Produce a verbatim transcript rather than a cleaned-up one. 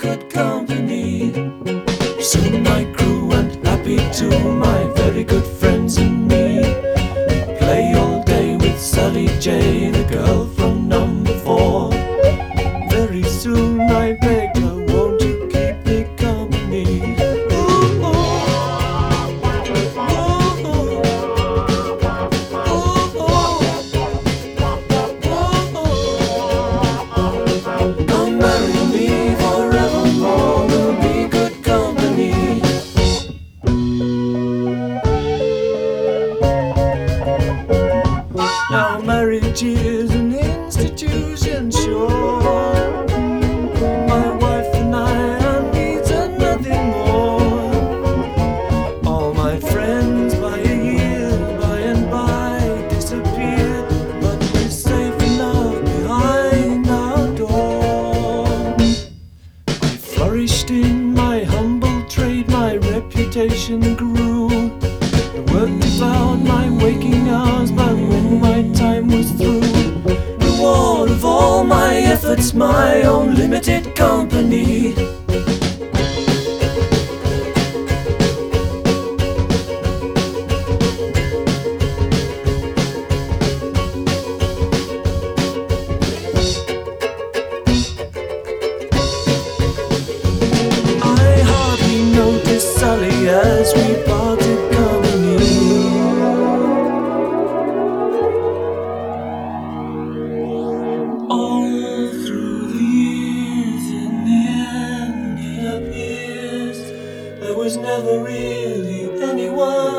good company. Soon my crew went happy too, my very good friends and me. Play all day with Sally J, the girl from number four. Very soon I begged her, won't you keep me company? Ooh, ooh. Come marry me forevermore, we'll be good company. Now marriage is an institution, sure. My wife and I are needs and nothing more. All my friends by a year, by and by disappear, but we're safe enough behind our door. I flourished in my humble trade, my reputation grew. The work devoured my waking hours, but when my time was through, reward of all my efforts, my own limited company. I hardly noticed Sally as we parted company. All through the years, in the end it appears there was never really anyone